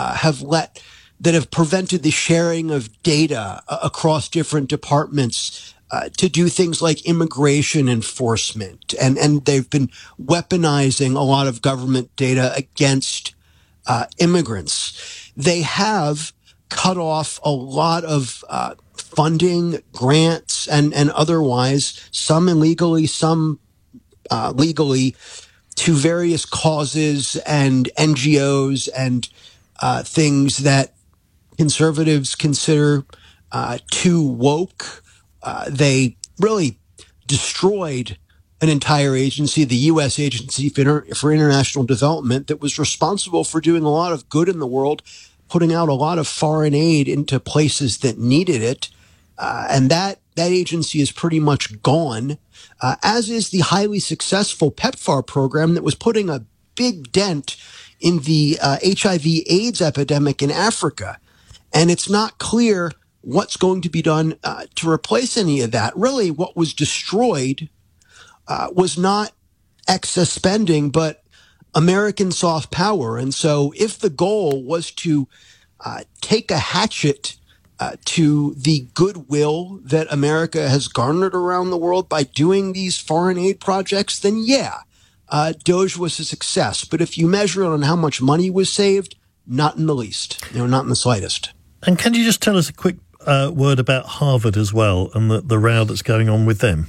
have prevented the sharing of data across different departments to do things like immigration enforcement. And they've been weaponizing a lot of government data against immigrants. They have cut off a lot of funding, grants, and otherwise, some illegally, some legally, to various causes and NGOs and things that conservatives consider too woke. They really destroyed an entire agency, the U.S. Agency for International Development, that was responsible for doing a lot of good in the world, putting out a lot of foreign aid into places that needed it. And that agency is pretty much gone, as is the highly successful PEPFAR program that was putting a big dent in the HIV/AIDS epidemic in Africa. And it's not clear what's going to be done to replace any of that. Really, what was destroyed was not excess spending, but American soft power. And so if the goal was to take a hatchet to the goodwill that America has garnered around the world by doing these foreign aid projects, then Doge was a success. But if you measure it on how much money was saved, not in the least, not in the slightest. And can you just tell us a quick word about Harvard as well and the row that's going on with them?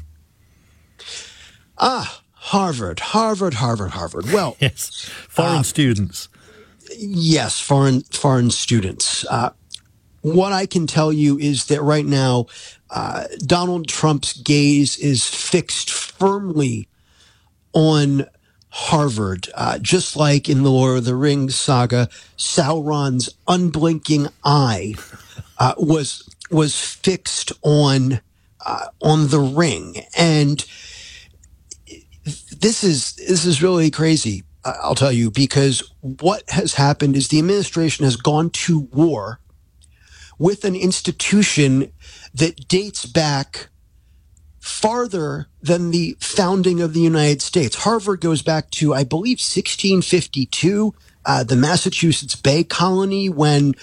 Harvard. Well, yes, foreign students. Yes, foreign students. What I can tell you is that right now, Donald Trump's gaze is fixed firmly on Harvard, just like in the Lord of the Rings saga, Sauron's unblinking eye was fixed on the ring, and this is really crazy. I'll tell you, because what has happened is the administration has gone to war with an institution that dates back farther than the founding of the United States. Harvard goes back to, I believe, 1652, the Massachusetts Bay Colony, when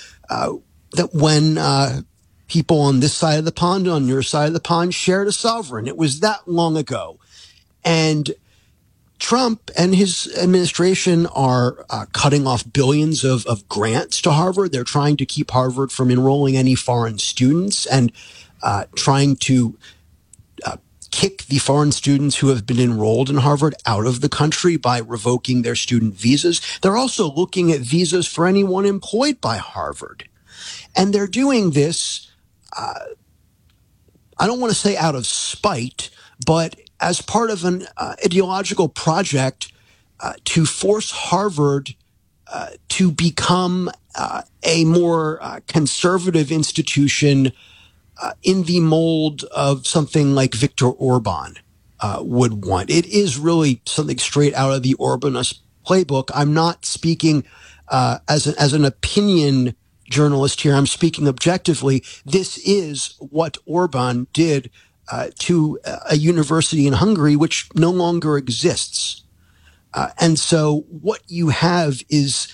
people on this side of the pond, on your side of the pond, shared a sovereign. It was that long ago. And Trump and his administration are cutting off billions of grants to Harvard. They're trying to keep Harvard from enrolling any foreign students and trying to kick the foreign students who have been enrolled in Harvard out of the country by revoking their student visas. They're also looking at visas for anyone employed by Harvard. And they're doing this, I don't want to say out of spite, but as part of an ideological project to force Harvard to become a more conservative institution in the mold of something like Viktor Orban would want. It is really something straight out of the Orbanist playbook. I'm not speaking as an opinion journalist here. I'm speaking objectively. This is what Orban did to a university in Hungary, which no longer exists. And so what you have is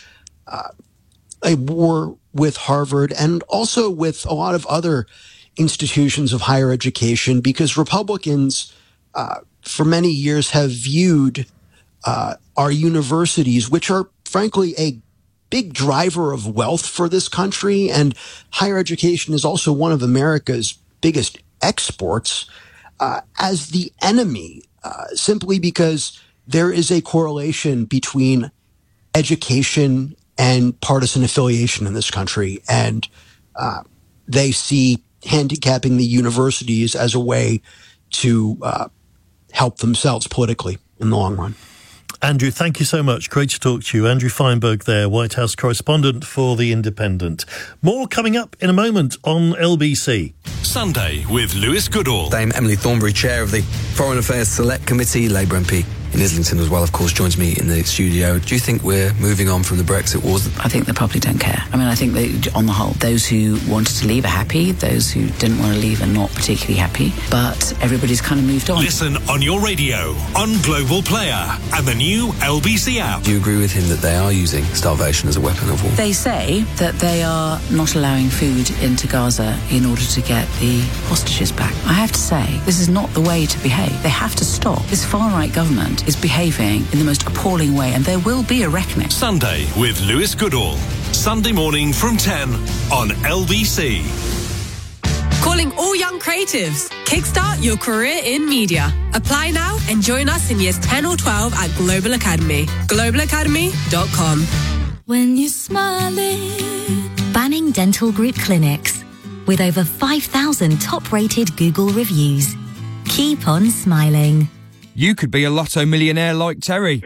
a war with Harvard and also with a lot of other institutions of higher education, because Republicans for many years have viewed our universities, which are frankly a big driver of wealth for this country, and higher education is also one of America's biggest exports, as the enemy, simply because there is a correlation between education and partisan affiliation in this country. And they see handicapping the universities as a way to help themselves politically in the long run. Andrew, thank you so much. Great to talk to you. Andrew Feinberg there, White House correspondent for The Independent. More coming up in a moment on LBC. Sunday with Lewis Goodall. Dame Emily Thornberry, chair of the Foreign Affairs Select Committee, Labour MP in Islington as well, of course, joins me in the studio. Do you think we're moving on from the Brexit wars? I think they probably don't care. I mean, I think that on the whole, those who wanted to leave are happy, those who didn't want to leave are not particularly happy, but everybody's kind of moved on. Listen on your radio, on Global Player and the new LBC app. Do you agree with him that they are using starvation as a weapon of war? They say that they are not allowing food into Gaza in order to get the hostages back. I have to say, this is not the way to behave. They have to stop. This far-right government is behaving in the most appalling way, and there will be a reckoning. Sunday with Lewis Goodall. Sunday morning from 10 on LBC. Calling all young creatives. Kickstart your career in media. Apply now and join us in years 10 or 12 at Global Academy. globalacademy.com. When you're smiling. Banning Dental Group Clinics. With over 5,000 top-rated Google reviews. Keep on smiling. You could be a lotto millionaire like Terry.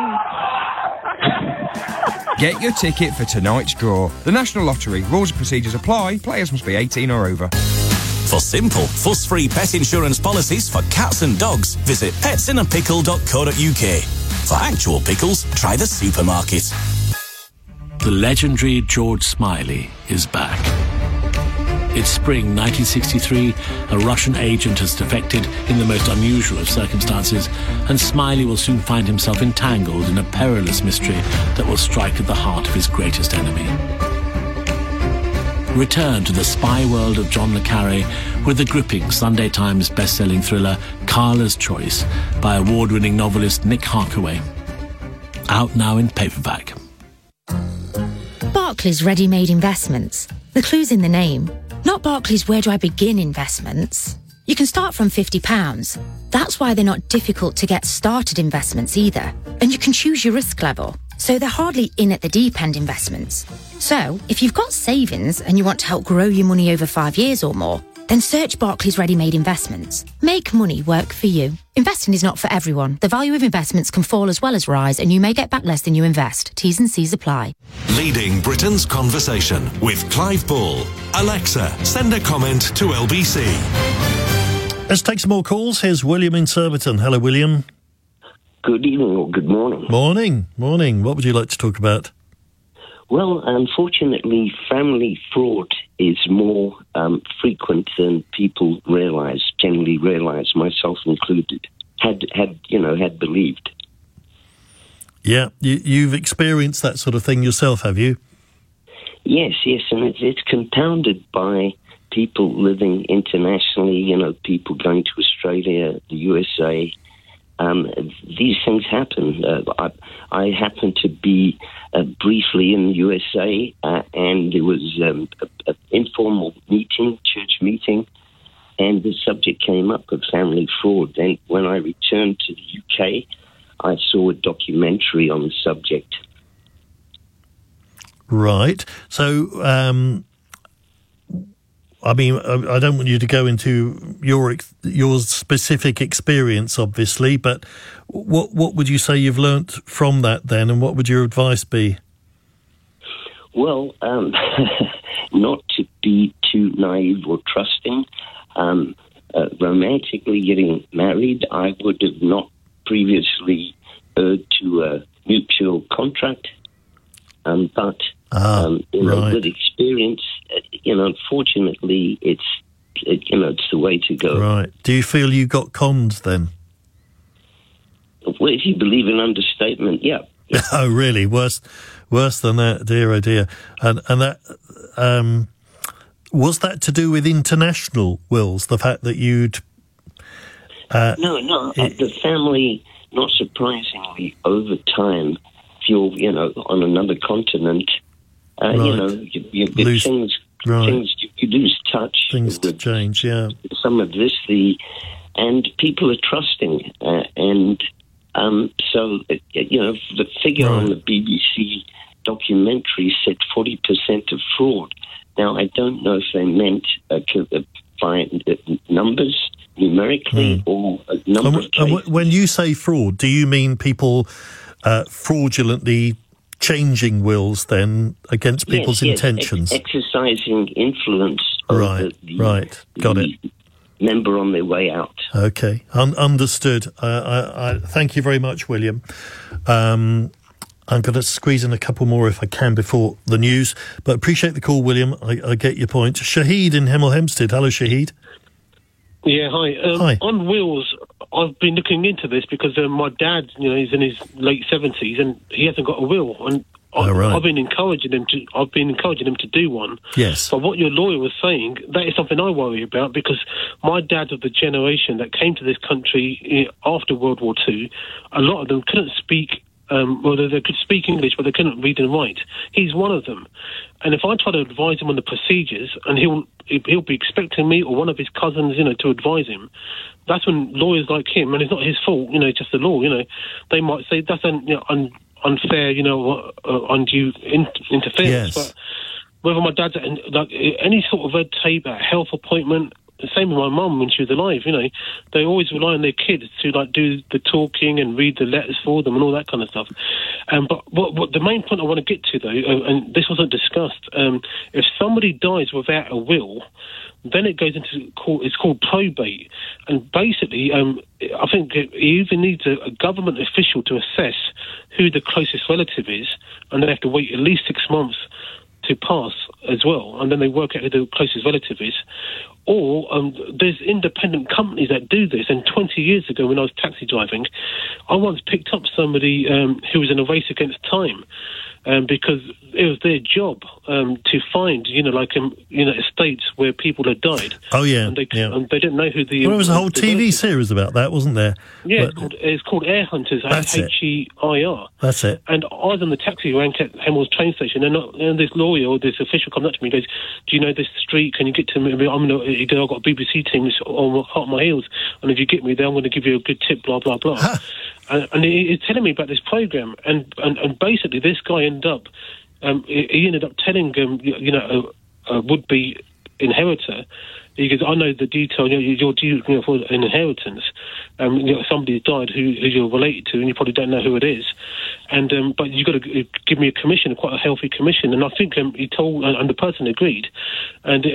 Get your ticket for tonight's draw. The National Lottery. Rules and procedures apply. Players must be 18 or over. For simple, fuss-free pet insurance policies for cats and dogs, visit petsinnapickle.co.uk. For actual pickles, try the supermarket. The legendary George Smiley is back. It's spring 1963, a Russian agent has defected in the most unusual of circumstances, and Smiley will soon find himself entangled in a perilous mystery that will strike at the heart of his greatest enemy. Return to the spy world of John le Carré with the gripping Sunday Times best-selling thriller Carla's Choice by award-winning novelist Nick Harkaway. Out now in paperback. Barclays Ready-Made Investments. The clue's in the name. Not Barclays Where Do I Begin investments. You can start from £50. That's why they're not difficult to get started investments either. And you can choose your risk level. So they're hardly in at the deep end investments. So if you've got savings and you want to help grow your money over 5 years or more, then search Barclays Ready-Made Investments. Make money work for you. Investing is not for everyone. The value of investments can fall as well as rise, and you may get back less than you invest. T's and C's apply. Leading Britain's conversation with Clive Bull. Alexa, send a comment to LBC. Let's take some more calls. Here's William in Surbiton. Hello, William. Good evening or good morning. Morning. What would you like to talk about? Well, unfortunately, family fraud is more frequent than people generally realise, myself included, had believed. Yeah, you've experienced that sort of thing yourself, have you? Yes, and it's compounded by people living internationally, people going to Australia, the USA. These things happen. I happened to be briefly in the USA, and there was an informal meeting, church meeting, and the subject came up of family fraud. Then when I returned to the UK, I saw a documentary on the subject. Right. So, I mean, I don't want you to go into your specific experience, obviously, but what would you say you've learnt from that then, and what would your advice be? Well, not to be too naive or trusting. Romantically getting married, I would have not previously erred to a mutual contract, but with experience, unfortunately, it's the way to go. Right. Do you feel you got conned then? Well, if you believe in understatement, yeah. Oh, really? Worse than that, dear, oh dear. And that was that to do with international wills? The fact that you'd no. The family, not surprisingly, over time, if you're on another continent, you lose things. You lose touch. Things to change. Yeah. Some of this, and people are trusting, so the figure on the BBC documentary said 40% of fraud. Now, I don't know if they meant by numbers numerically or a number of cases. When you say fraud, do you mean people fraudulently changing wills then against people's intentions? Exercising influence over the member on their way out. Okay, understood. I thank you very much, William. I'm going to squeeze in a couple more if I can before the news, but appreciate the call, William. I get your point. Shahid in Hemel Hempstead. Hello, Shahid. Yeah, hi. Hi. On wills, I've been looking into this because my dad, he's in his late 70s and he hasn't got a will, and I've been encouraging him to do one. Yes. But what your lawyer was saying, that is something I worry about, because my dad's of the generation that came to this country after World War II. A lot of them couldn't speak. They could speak English, but they couldn't read and write. He's one of them. And if I try to advise him on the procedures, and he'll be expecting me or one of his cousins, to advise him, that's when lawyers like him, and it's not his fault, just the law, they might say that's unfair, undue interference. Yes. But whether my dad's any sort of red tape, a health appointment, the same with my mum when she was alive, they always rely on their kids to do the talking and read the letters for them and all that kind of stuff. But what the main point I want to get to, though, and this wasn't discussed, if somebody dies without a will, then it goes into it's called probate, and basically, I think you even need a government official to assess who the closest relative is, and they have to wait at least 6 months to pass as well, and then they work out who the closest relative is. Or there's independent companies that do this. And 20 years ago, when I was taxi driving, I once picked up somebody who was in a race against time, because it was their job to find, estates where people had died. Oh yeah, and they didn't know who the. Well, there was a whole TV series about that, wasn't there? Yeah, it's called Air Hunters. HEIR. That's it. And I was on the taxi rank at Hemels train station, and this lawyer or this official comes up to me and goes, "Do you know this street? Can you get to me? I've got a BBC team on hot my heels, and if you get me there, I'm going to give you a good tip." Blah blah blah. And he's telling me about this program, and basically this guy ended up telling a would-be inheritor. He goes, "I know the detail. You're due for an inheritance. Somebody's died who you're related to, and you probably don't know who it is. And but you've got to give me a commission, quite a healthy commission." And I think he told, and the person agreed, and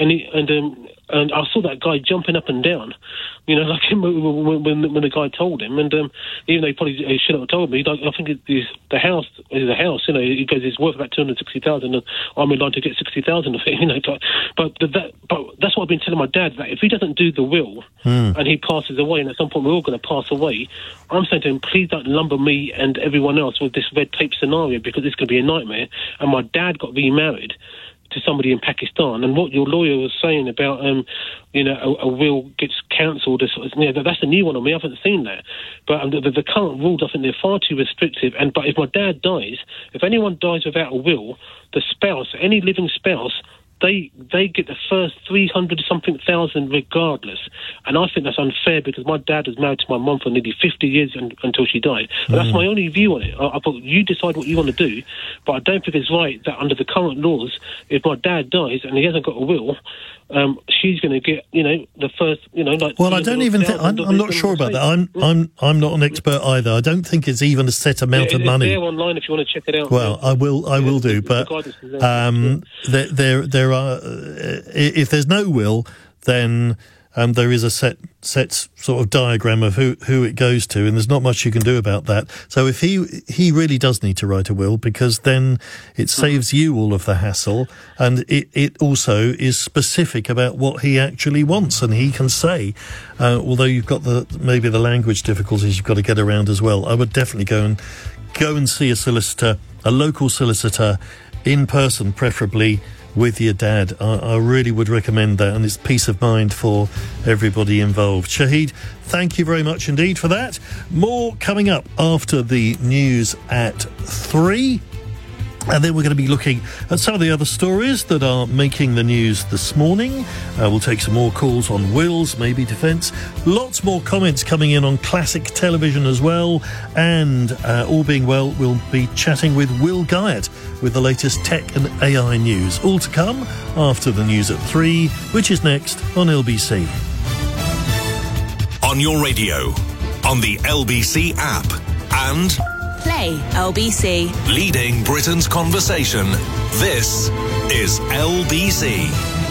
I saw that guy jumping up and down, like him when the guy told him. And even though he probably shouldn't have told me, I think the house is a house. He goes, it's worth about 260,000, and I'm in line to get 60,000 of it. But that's what I've been telling my dad, that if he doesn't do the will and he passes away, and at some point we're all going to pass away, I'm saying to him, please don't lumber me and everyone else with this red tape scenario, because it's going to be a nightmare. And my dad got remarried to somebody in Pakistan, and what your lawyer was saying about a will gets cancelled, that's a new one on me. I haven't seen that, but the current rules, I think they're far too restrictive. But if my dad dies, if anyone dies without a will, the spouse, any living spouse, they get the first 300-something thousand regardless. And I think that's unfair because my dad was married to my mum for nearly 50 years until she died. But that's my only view on it. I thought, you decide what you want to do, but I don't think it's right that under the current laws, if my dad dies and he hasn't got a will, she's going to get, the first, Well, I don't even think... I'm not sure about that. I'm not an expert either. I don't think it's even a set amount of money. It's there online if you want to check it out. Well, I will do, but there are... if there's no will, then there is a set sort of diagram of who it goes to, and there's not much you can do about that. So if he really does need to write a will, because then it saves you all of the hassle, and it also is specific about what he actually wants, and he can say, although you've got maybe the language difficulties you've got to get around as well, I would definitely go and see a solicitor, a local solicitor, in person, preferably with your dad. I really would recommend that, and it's peace of mind for everybody involved. Shahid, thank you very much indeed for that. More coming up after the news at 3. And then we're going to be looking at some of the other stories that are making the news this morning. We'll take some more calls on wills, maybe defence. Lots more comments coming in on classic television as well. And all being well, we'll be chatting with Will Guyatt with the latest tech and AI news. All to come after the news at 3, which is next on LBC. On your radio, on the LBC app, and... Play LBC. Leading Britain's conversation. This is LBC.